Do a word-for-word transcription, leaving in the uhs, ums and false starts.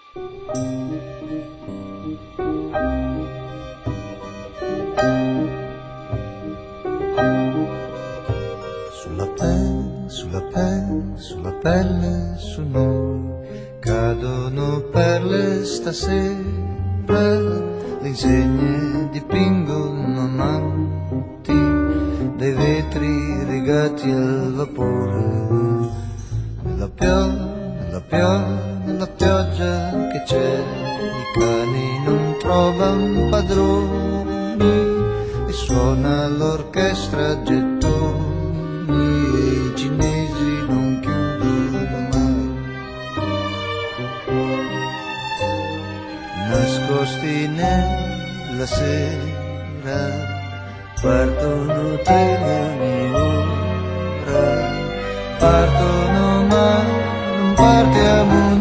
Sulla pelle, sulla pelle, sulla pelle, su noi cadono perle stasera, le insegne dipingono amanti dei vetri rigati al vapore. Nella pioggia, nella pioggia, nella pioggia che c'è, i cani non trovano padroni e suona l'orchestra a gettoni e i cinesi non chiudono mai. Nascosti nella sera partono treni ora, partono ma non partiamo